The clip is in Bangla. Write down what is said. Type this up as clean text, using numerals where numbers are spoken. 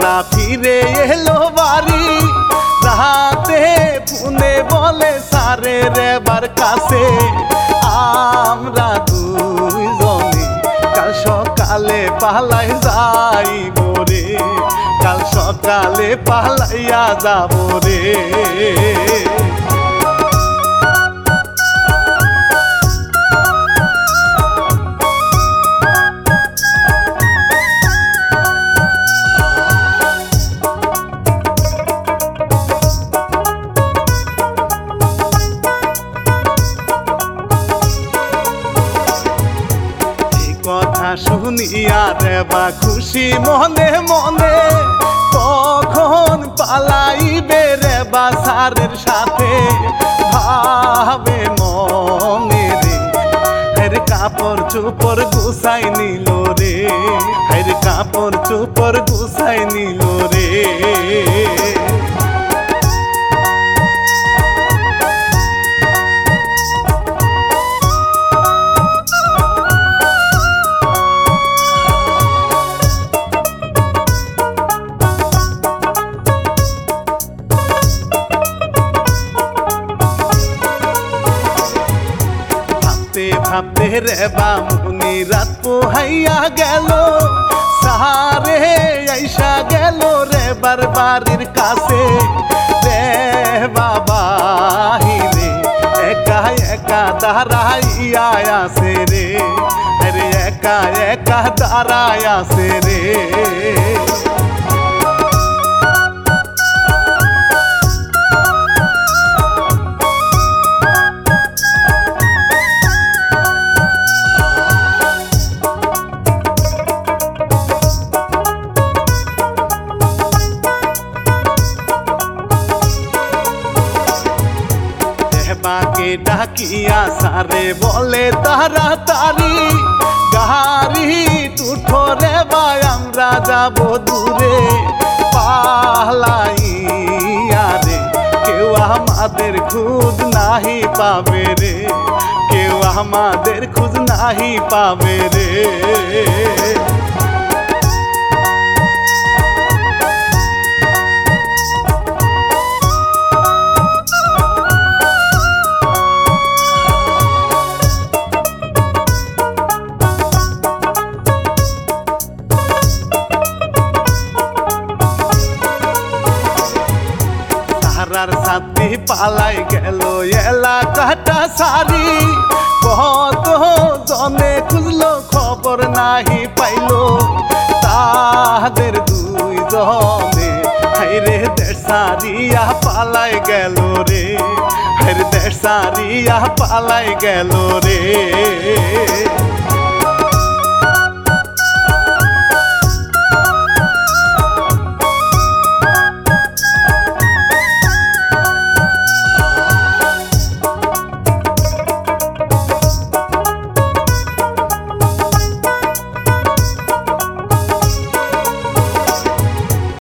তারা ফিরে এলো বাড়ি রাতে ফোনে বলে সারে রেবার কাছে আমরা দুইজনে কাল সকালে পালাই যাইব রে, কাল সকালে পালাইয়া যাব রে। কথা শুনিয়া রেবা খুশি মনে মনে কখন পালাইবে রেবা সারের সাথে ভাবে মনে রে। হের কাপড় চোপড় গুছাই নিল রে, হের কাপড় চোপড় গুছাই নিল রে। ভাবতে রেবা মুনি রাত পোহাইয়া গেল সাহারে আইসা গেল রেবার বাড়ির কাছে। রেবা বাহিরে একা একা দাঁড়াইয়া আছে রে, আরে একা একা দাঁড়ায় আছে রে। বাকে ডাকিয়া সারে বলে তাড়াতাড়ি গাড়ি উঠো রে ভাই আমরা যাব দূরে পালাইয়া রে। কেউ আমাদের খোঁজ নাহি পাবে রে, কেউ আমাদের খোঁজ নাহি পাবে রে। সাথে পালাই গেল এলাকাটা সারি, কত জনে খুঁজলো খবর নাহি পাইলো তাদের দুইজনে। হাইরে দেশ সারিয়া পালাই গেল রে, হাইরে দেশ সারিয়া পালাই গেল রে।